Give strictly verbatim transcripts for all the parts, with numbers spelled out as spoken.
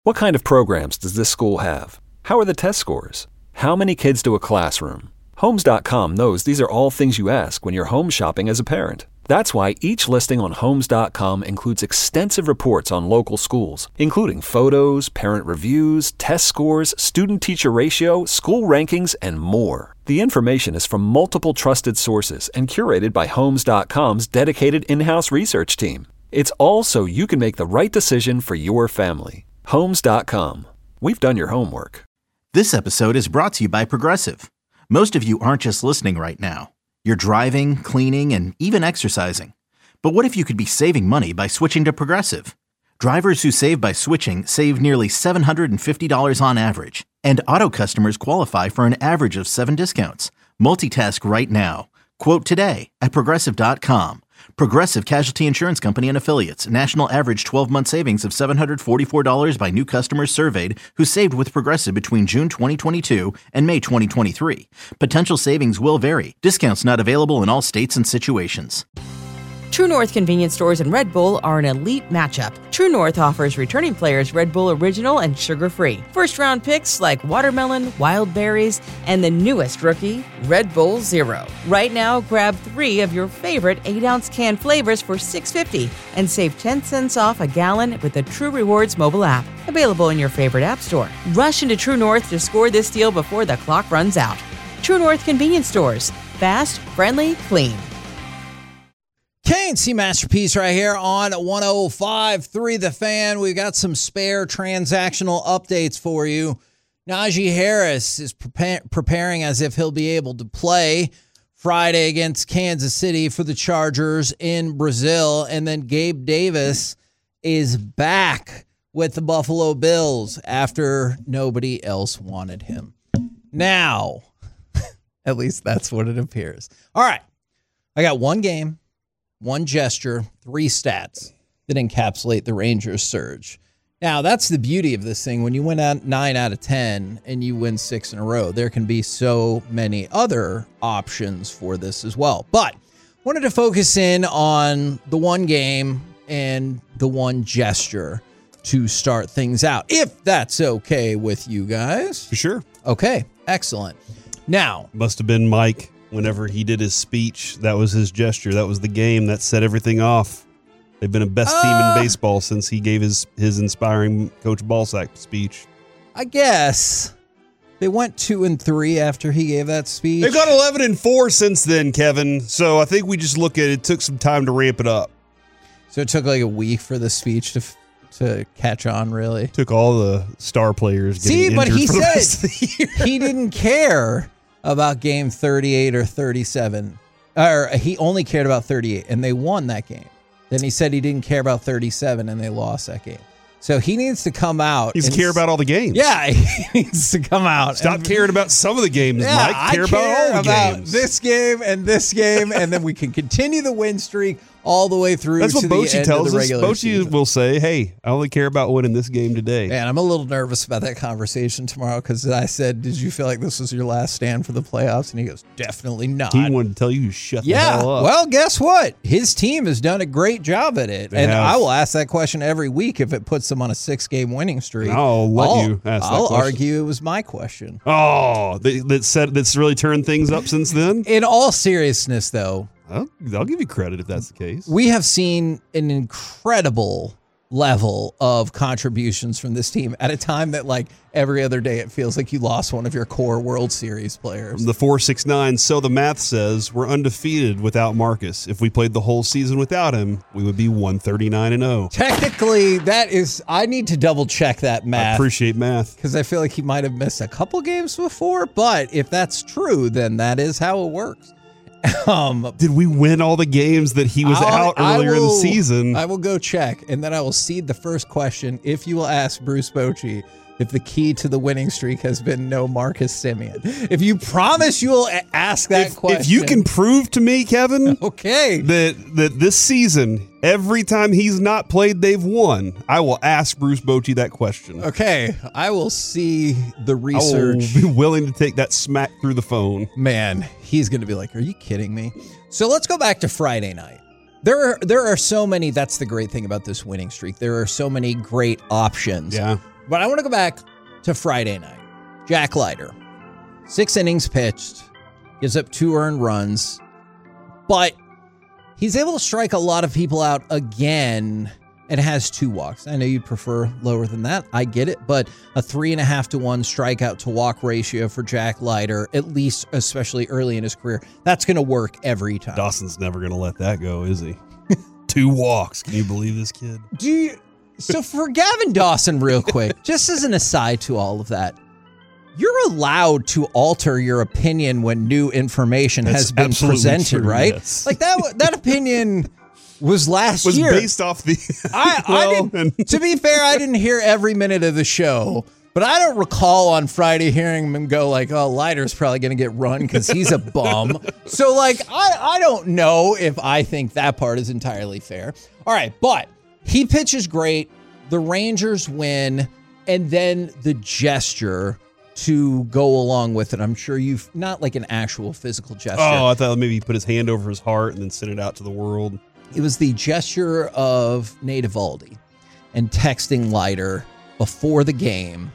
What kind of programs does this school have? How are the test scores? How many kids do a classroom? Homes dot com knows these are all things you ask when you're home shopping as a parent. That's why each listing on Homes dot com includes extensive reports on local schools, including photos, parent reviews, test scores, student-teacher ratio, school rankings, and more. The information is from multiple trusted sources and curated by Homes dot com's dedicated in-house research team. It's all so you can make the right decision for your family. Homes dot com. We've done your homework. This episode is brought to you by Progressive. Most of you aren't just listening right now. You're driving, cleaning, and even exercising. But what if you could be saving money by switching to Progressive? Drivers who save by switching save nearly seven hundred fifty dollars on average. And auto customers qualify for an average of seven discounts. Multitask right now. Quote today at Progressive dot com. Progressive Casualty Insurance Company and Affiliates. National average twelve-month savings of seven hundred forty-four dollars by new customers surveyed who saved with Progressive between June twenty twenty-two and May twenty twenty-three. Potential savings will vary. Discounts not available in all states and situations. True North convenience stores and Red Bull are an elite matchup. True North offers returning players Red Bull Original and sugar-free. First-round picks like watermelon, wild berries, and the newest rookie, Red Bull Zero. Right now, grab three of your favorite eight-ounce can flavors for six dollars and fifty cents and save ten cents off a gallon with the True Rewards mobile app. Available in your favorite app store. Rush into True North to score this deal before the clock runs out. True North convenience stores. Fast, friendly, clean. K and C Masterpiece right here on one oh five point three The Fan. We've got some spare transactional updates for you. Najee Harris is prepar- preparing as if he'll be able to play Friday against Kansas City for the Chargers in Brazil. And then Gabe Davis is back with the Buffalo Bills after nobody else wanted him. Now, at least that's what it appears. All right, I got one game. One gesture, three stats that encapsulate the Rangers' surge. Now, that's the beauty of this thing. When you win out nine out of ten and you win six in a row, there can be so many other options for this as well. But wanted to focus in on the one game and the one gesture to start things out, if that's okay with you guys. For sure. Okay, excellent. Now, must have been Mike. Whenever he did his speech, that was his gesture. That was the game that set everything off. They've been the best uh, team in baseball since he gave his, his inspiring Coach Ballsack speech. I guess they went two and three after he gave that speech. They've got eleven and four since then, Kevin. So I think we just look at it. It took some time to ramp it up. So it took like a week for the speech to to catch on, really. Took all the star players getting See, but injured he for the said rest of the year. He didn't care about game thirty-eight or thirty-seven. Or he only cared about thirty-eight, and they won that game. Then he said he didn't care about thirty-seven, and they lost that game. So he needs to come out. He needs to care about all the games. Yeah, he needs to come out. Stop and, caring about some of the games, yeah, Mike. I Care, care about all the about games. This game and this game, and then we can continue the win streak all the way through That's to what the Bochy end tells of the us. regular Bochy season. will say, hey, I only care about winning this game today. Man, I'm a little nervous about that conversation tomorrow because I said, did you feel like this was your last stand for the playoffs? And he goes, definitely not. He wanted to tell you to shut yeah, the hell up. Well, guess what? His team has done a great job at it. They and have. I will ask that question every week if it puts them on a six-game winning streak. I'll let I'll, you ask that I'll question. argue it was my question. Oh, that, that said, that's really turned things up since then? In all seriousness, though, I'll, I'll give you credit if that's the case. we have seen an incredible level of contributions from this team at a time that, like, every other day it feels like you lost one of your core World Series players. The four six nine, so the math says we're undefeated without Marcus. If we played the whole season without him, we would be one thirty-nine and oh. Technically, that is, I need to double check that I math. appreciate math. Because I feel like he might have missed a couple games before, but if that's true, then that is how it works. Um, Did we win all the games that he was I'll- out earlier I will, in the season? I will go check, and then I will cede the first question if you will ask Bruce Bochy if the key to the winning streak has been no Marcus Semien. If you promise you will a- ask that if, question. if you can prove to me, Kevin, okay, that that this season, every time he's not played, they've won, I will ask Bruce Bochy that question. Okay, I will see the research. I will be willing to take that smack through the phone. Man, he's going to be like, are you kidding me? So let's go back to Friday night. There are there are so many, that's the great thing about this winning streak. There are so many great options. Yeah. But I want to go back to Friday night. Jack Leiter, six innings pitched, gives up two earned runs, but he's able to strike a lot of people out again and has two walks. I know you'd prefer lower than that. I get it, but a three and a half to one strikeout to walk ratio for Jack Leiter, at least especially early in his career, that's going to work every time. Dawson's never going to let that go, is he? Two walks. Can you believe this kid? Do you, so for Gavin Dawson, real quick, just as an aside to all of that, you're allowed to alter your opinion when new information That's has been presented, true, right? Yes. Like that that opinion was last was year. based off the I, well, I didn't, and- to be fair, I didn't hear every minute of the show, but I don't recall on Friday hearing him go like, oh, Leiter's probably going to get run because he's a bum. So, like, I, I don't know if I think that part is entirely fair. All right, but he pitches great. The Rangers win, and then the gesture to go along with it. I'm sure you've, not like an actual physical gesture. Oh, I thought maybe he put his hand over his heart and then sent it out to the world. It was the gesture of Nate Eovaldi and texting Leiter before the game,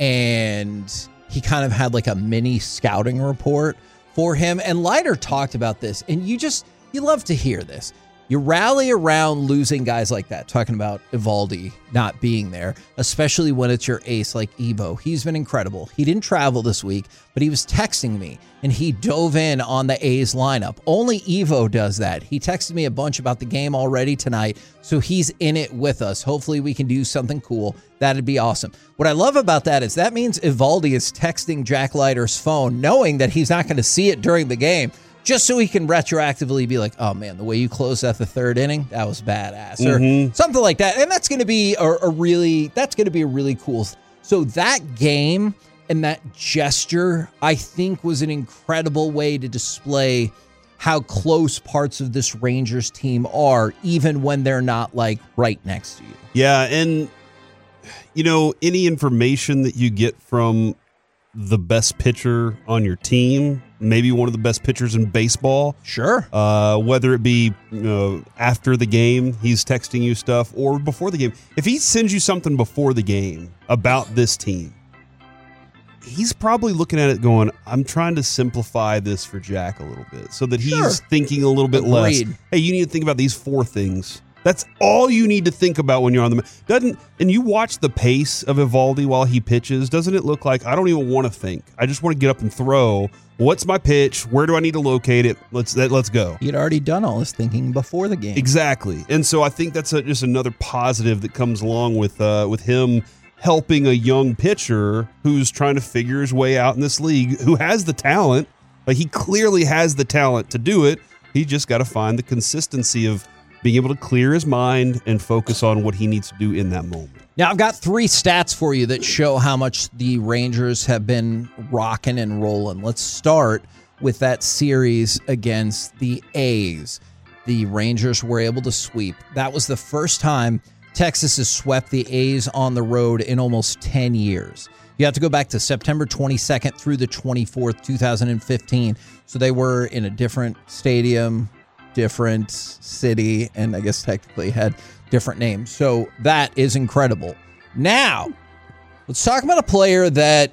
and he kind of had like a mini scouting report for him. And Leiter talked about this, and you just, you love to hear this. You rally around losing guys like that, talking about Eovaldi not being there, especially when it's your ace like Evo. He's been incredible. He didn't travel this week, but he was texting me, and he dove in on the A's lineup. Only Evo does that. He texted me a bunch about the game already tonight, so he's in it with us. Hopefully we can do something cool. That'd be awesome. What I love about that is that means Eovaldi is texting Jack Leiter's phone, knowing that he's not going to see it during the game, just so he can retroactively be like, oh, man, the way you closed out the third inning, that was badass, or Mm-hmm. something like that. And that's going to be a, a really, that's going to be a really cool. So that game and that gesture, I think, was an incredible way to display how close parts of this Rangers team are, even when they're not like right next to you. Yeah, and, you know, any information that you get from the best pitcher on your team, maybe one of the best pitchers in baseball. Sure. Uh, whether it be you know, after the game, he's texting you stuff, or before the game. If he sends you something before the game about this team, he's probably looking at it going, I'm trying to simplify this for Jack a little bit so that he's Sure. thinking a little bit less. Agreed. Hey, you need to think about these four things. That's all you need to think about when you're on the doesn't and you watch the pace of Eovaldi while he pitches. Doesn't it look like I don't even want to think? I just want to get up and throw. What's my pitch? Where do I need to locate it? Let's let's go. He'd already done all his thinking before the game. Exactly, and so I think that's a, just another positive that comes along with uh, with him helping a young pitcher who's trying to figure his way out in this league, who has the talent. Like he clearly has the talent to do it. He just got to find the consistency of being able to clear his mind and focus on what he needs to do in that moment. Now, I've got three stats for you that show how much the Rangers have been rocking and rolling. Let's start with that series against the A's. The Rangers were able to sweep. That was the first time Texas has swept the A's on the road in almost ten years. You have to go back to September twenty-second through the twenty-fourth, two thousand fifteen. So they were in a different stadium, different city, and I guess technically had different names. So that is incredible. Now, let's talk about a player that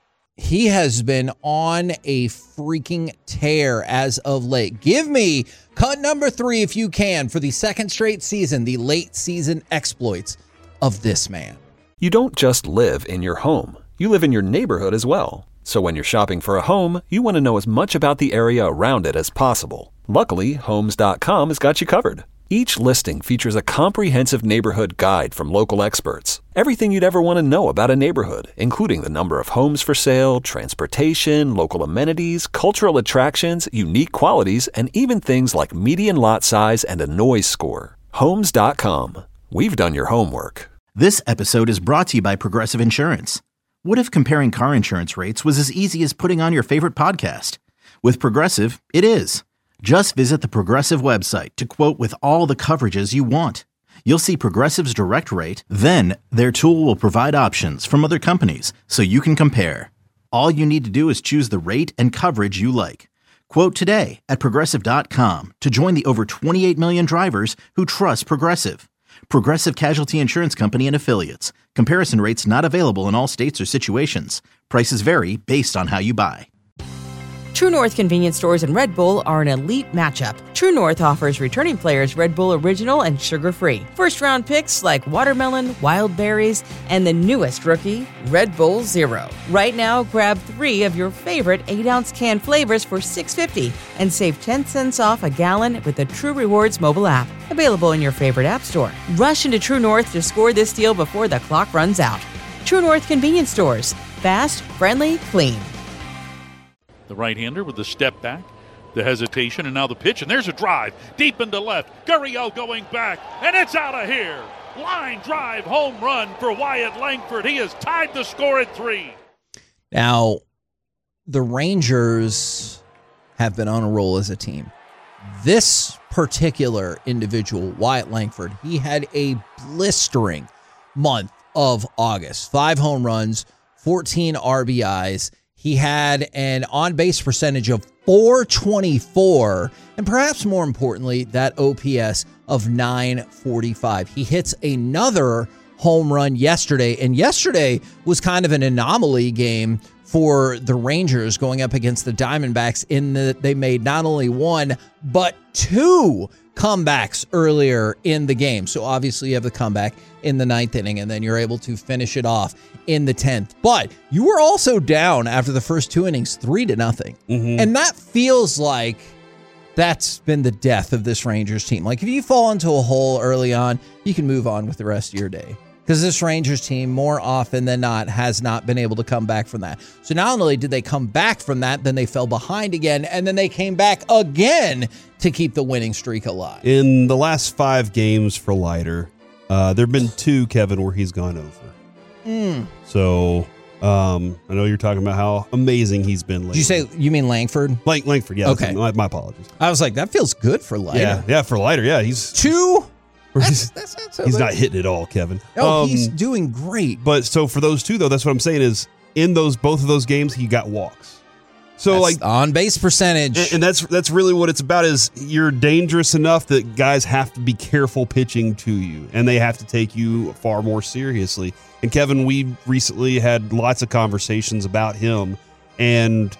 he has been on a freaking tear as of late. Give me cut number three, if you can, for the second straight season, the late season exploits of this man. You don't just live in your home. You live in your neighborhood as well. So when you're shopping for a home, you want to know as much about the area around it as possible. Luckily, Homes dot com has got you covered. Each listing features a comprehensive neighborhood guide from local experts. Everything you'd ever want to know about a neighborhood, including the number of homes for sale, transportation, local amenities, cultural attractions, unique qualities, and even things like median lot size and a noise score. Homes dot com. We've done your homework. This episode is brought to you by Progressive Insurance. What if comparing car insurance rates was as easy as putting on your favorite podcast? With Progressive, it is. Just visit the Progressive website to quote with all the coverages you want. You'll see Progressive's direct rate, then their tool will provide options from other companies so you can compare. All you need to do is choose the rate and coverage you like. Quote today at Progressive dot com to join the over twenty-eight million drivers who trust Progressive. Progressive Casualty Insurance Company and Affiliates. Comparison rates not available in all states or situations. Prices vary based on how you buy. True North convenience stores and Red Bull are an elite matchup. True North offers returning players Red Bull Original and sugar-free. First-round picks like watermelon, wild berries, and the newest rookie, Red Bull Zero. Right now, grab three of your favorite eight-ounce can flavors for six dollars and fifty cents and save ten cents off a gallon with the True Rewards mobile app. Available in your favorite app store. Rush into True North to score this deal before the clock runs out. True North convenience stores. Fast, friendly, clean. The right-hander with the step back, the hesitation, and now the pitch. And there's a drive deep into left. Gurriel going back, and it's out of here. Line drive home run for Wyatt Langford. He has tied the score at three. Now, the Rangers have been on a roll as a team. This particular individual, Wyatt Langford, he had a blistering month of August. Five home runs, fourteen R B Is. He had an on-base percentage of four twenty-four, and perhaps more importantly, that O P S of nine forty-five. He hits another home run yesterday, and yesterday was kind of an anomaly game for the Rangers going up against the Diamondbacks in that they made not only one, but two comebacks earlier in the game. So obviously you have the comeback in the ninth inning, and then you're able to finish it off in the tenth. But you were also down after the first two innings, three to nothing. Mm-hmm. And that feels like that's been the death of this Rangers team. Like if you fall into a hole early on, you can move on with the rest of your day. Because this Rangers team, more often than not, has not been able to come back from that. So not only did they come back from that, then they fell behind again, and then they came back again to keep the winning streak alive. In the last five games for Leiter, uh, there have been two, Kevin, where he's gone over. Mm. So um, I know you're talking about how amazing he's been lately. Did you say, you mean Langford? Lang- Langford, yeah. Okay. My, my apologies. I was like, that feels good for Leiter. Yeah, yeah, for Leiter, yeah. He's Two? That's, he's, that's not so he's bad. not hitting it all, Kevin. Oh, Um, he's doing great. But so for those two, though, that's what I'm saying is in those both of those games, he got walks. So That's like the on-base percentage. And, and that's that's really what it's about is you're dangerous enough that guys have to be careful pitching to you, and they have to take you far more seriously. And Kevin, we recently had lots of conversations about him, and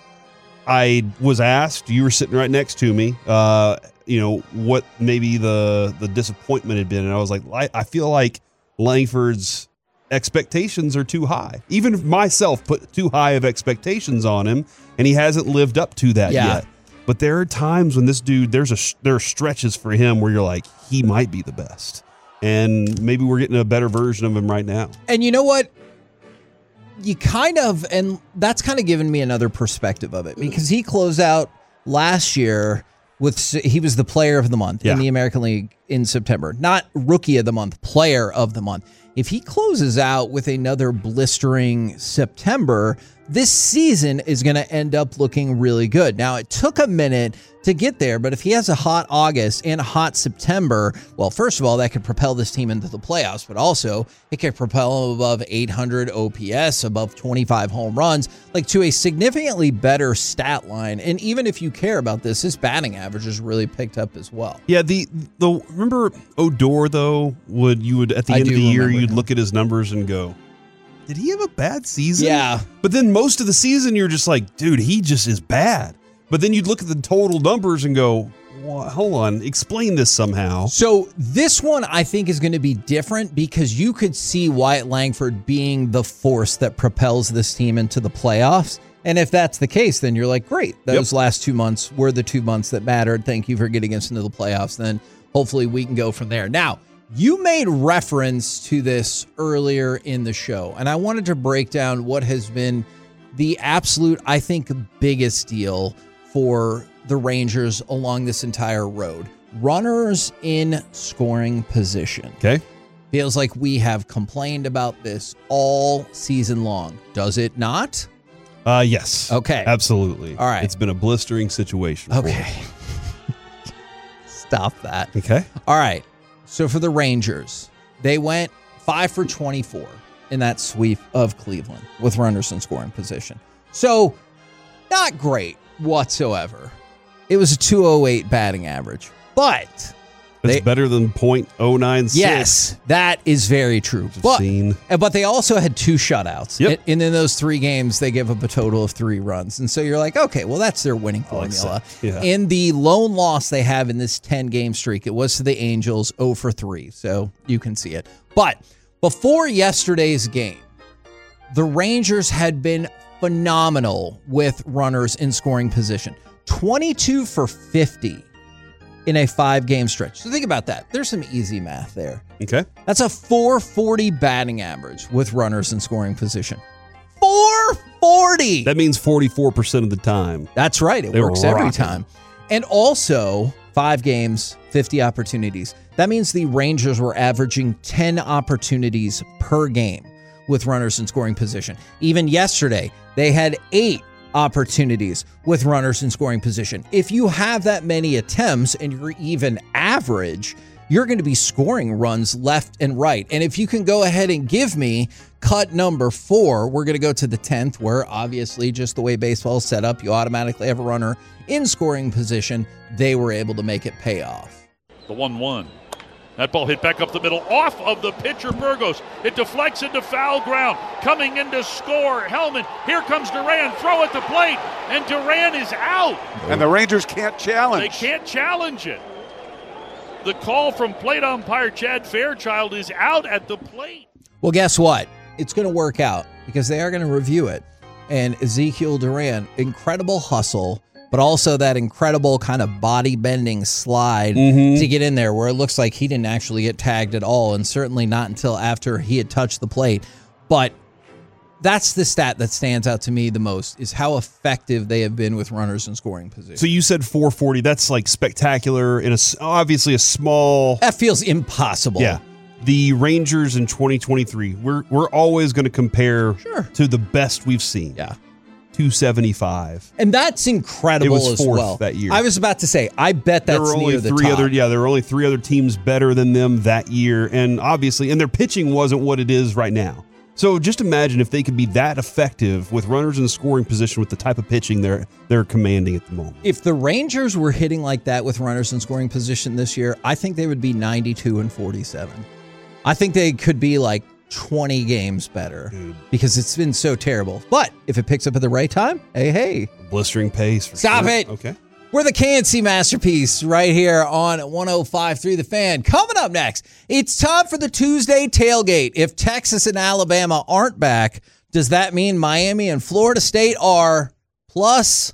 I was asked, you were sitting right next to me, uh, you know, what maybe the the disappointment had been, and I was like, I, I feel like Langford's expectations are too high. Even myself put too high of expectations on him, and he hasn't lived up to that Yeah. yet. But there are times when this dude, there's a there are stretches for him where you're like, he might be the best, and maybe we're getting a better version of him right now. And you know what? You kind of, and that's kind of given me another perspective of it, because he closed out last year with, he was the player of the month Yeah. in the American League in September. Not rookie of the month, player of the month. If he closes out with another blistering September, this season is going to end up looking really good. Now, it took a minute to get there, but if he has a hot August and a hot September, well, first of all, that could propel this team into the playoffs, but also it could propel him above eight hundred O P S, above twenty-five home runs, like to a significantly better stat line. And even if you care about this, his batting average has really picked up as well. Yeah, the the remember Odor though would you would at the I end of do the year remember you'd him. look at his numbers and go, did he have a bad season? Yeah. But then most of the season you're just like, dude, he just is bad. But then you'd look at the total numbers and go, well, hold on, explain this somehow. So this one I think is going to be different because you could see Wyatt Langford being the force that propels this team into the playoffs. And if that's the case, then you're like, great, those Yep. last two months were the two months that mattered. Thank you for getting us into the playoffs. Then hopefully we can go from there. Now, you made reference to this earlier in the show, and I wanted to break down what has been the absolute, I think, biggest deal for the Rangers along this entire road. Runners in scoring position. Okay. Feels like we have complained about this all season long. Does it not? Uh, yes. Okay. Absolutely. All right. It's been a blistering situation. for Okay. us. Stop that. Okay. All right. So for the Rangers, they went five for twenty-four in that sweep of Cleveland with runners in scoring position. So not great whatsoever. It was a two oh eight batting average. But It's They- better than point oh nine six. Yes, that is very true. But, seen. but they also had two shutouts. Yep. And in those three games, they gave up a total of three runs. And so you're like, okay, well, that's their winning like formula. that. Yeah. In the lone loss they have in this ten-game streak, it was to the Angels, oh for three. So you can see it. But before yesterday's game, the Rangers had been phenomenal with runners in scoring position. twenty-two for fifty. In a five-game stretch. So think about that. There's some easy math there. Okay. That's a four forty batting average with runners in scoring position. four forty! That means forty-four percent of the time. That's right. It They were works every rocking. time. And also, five games, fifty opportunities. That means the Rangers were averaging ten opportunities per game with runners in scoring position. Even yesterday, they had eight opportunities with runners in scoring position. If you have that many attempts and you're even average, you're going to be scoring runs left and right. And if you can go ahead and give me cut number four, we're going to go to the tenth, where obviously just the way baseball is set up, you automatically have a runner in scoring position. They were able to make it pay off. The one one. That ball hit back up the middle, off of the pitcher, Burgos. It deflects into foul ground. Coming in to score, Hellman. Here comes Duran. Throw at the plate, and Duran is out. And the Rangers can't challenge. They can't challenge it. The call from plate umpire Chad Fairchild is out at the plate. Well, guess what? It's going to work out because they are going to review it. And Ezekiel Duran, incredible hustle, but also that incredible kind of body-bending slide Mm-hmm. to get in there where it looks like he didn't actually get tagged at all, and certainly not until after he had touched the plate. But that's the stat that stands out to me the most, is how effective they have been with runners in scoring position. So you said four forty. That's like spectacular in a s- obviously a small. That feels impossible. Yeah. The Rangers in twenty twenty-three, we're we're always going to compare Sure. to the best we've seen. Yeah. two seventy-five. And that's incredible It was as fourth well. that year. I was about to say, I bet that's there were only near the three top. other yeah, there were only three other teams better than them that year, and obviously, and their pitching wasn't what it is right now. So just imagine if they could be that effective with runners in the scoring position with the type of pitching they're they're commanding at the moment. If the Rangers were hitting like that with runners in scoring position this year, I think they would be ninety-two and forty-seven. I think they could be like twenty games better Dude. because it's been so terrible. But if it picks up at the right time, hey, hey, Blistering pace. For Stop sure. it. Okay. we're the K N C Masterpiece right here on one oh five point three The Fan. Coming up next, it's time for the Tuesday tailgate. If Texas and Alabama aren't back, does that mean Miami and Florida State are? Plus,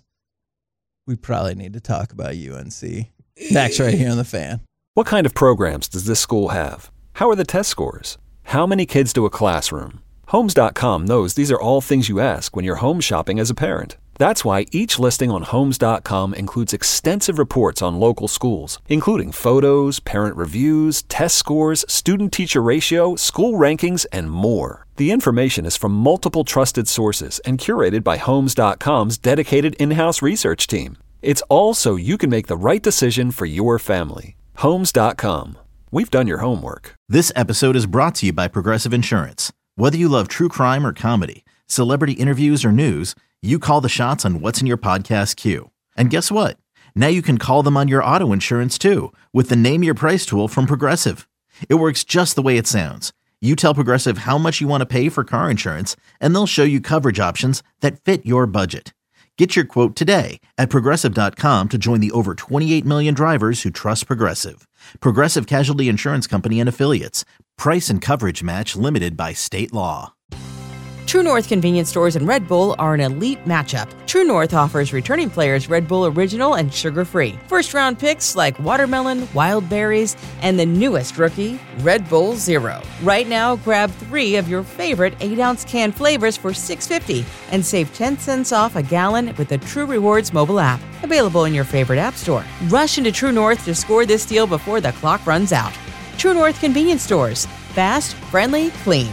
we probably need to talk about U N C. Next right here on The Fan. What kind of programs does this school have? How are the test scores? How many kids do a classroom? Homes dot com knows these are all things you ask when you're home shopping as a parent. That's why each listing on Homes dot com includes extensive reports on local schools, including photos, parent reviews, test scores, student-teacher ratio, school rankings, and more. The information is from multiple trusted sources and curated by Homes dot com's dedicated in-house research team. It's all so you can make the right decision for your family. Homes dot com. We've done your homework. This episode is brought to you by Progressive Insurance. Whether you love true crime or comedy, celebrity interviews or news, you call the shots on what's in your podcast queue. And guess what? Now you can call them on your auto insurance too with the Name Your Price tool from Progressive. It works just the way it sounds. You tell Progressive how much you want to pay for car insurance, and they'll show you coverage options that fit your budget. Get your quote today at Progressive dot com to join the over twenty-eight million drivers who trust Progressive. Progressive Casualty Insurance Company and Affiliates. Price and coverage match limited by state law. True North convenience stores and Red Bull are an elite matchup. True North offers returning players Red Bull Original and sugar-free. First-round picks like watermelon, wild berries, and the newest rookie, Red Bull Zero. Right now, grab three of your favorite eight-ounce can flavors for six dollars and fifty cents and save ten cents off a gallon with the True Rewards mobile app. Available in your favorite app store. Rush into True North to score this deal before the clock runs out. True North convenience stores. Fast, friendly, clean.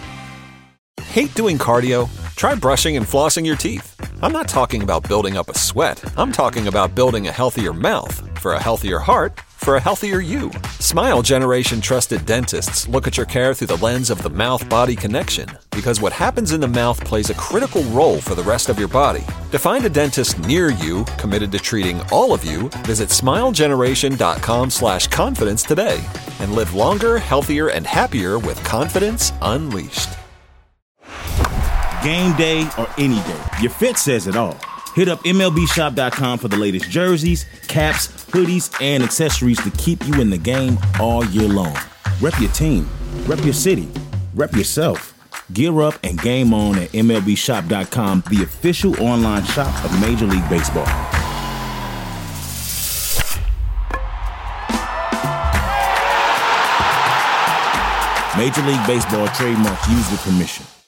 Hate doing cardio? Try brushing and flossing your teeth. I'm not talking about building up a sweat. I'm talking about building a healthier mouth for a healthier heart for a healthier you. Smile Generation trusted dentists look at your care through the lens of the mouth-body connection, because what happens in the mouth plays a critical role for the rest of your body. To find a dentist near you committed to treating all of you, visit smilegeneration.com slash confidence today and live longer, healthier, and happier with confidence unleashed. Game day or any day, your fit says it all. Hit up M L B shop dot com for the latest jerseys, caps, hoodies, and accessories to keep you in the game all year long. Rep your team, rep your city, rep yourself. Gear up and game on at M L B shop dot com, the official online shop of Major League Baseball. Major League Baseball trademark used with permission.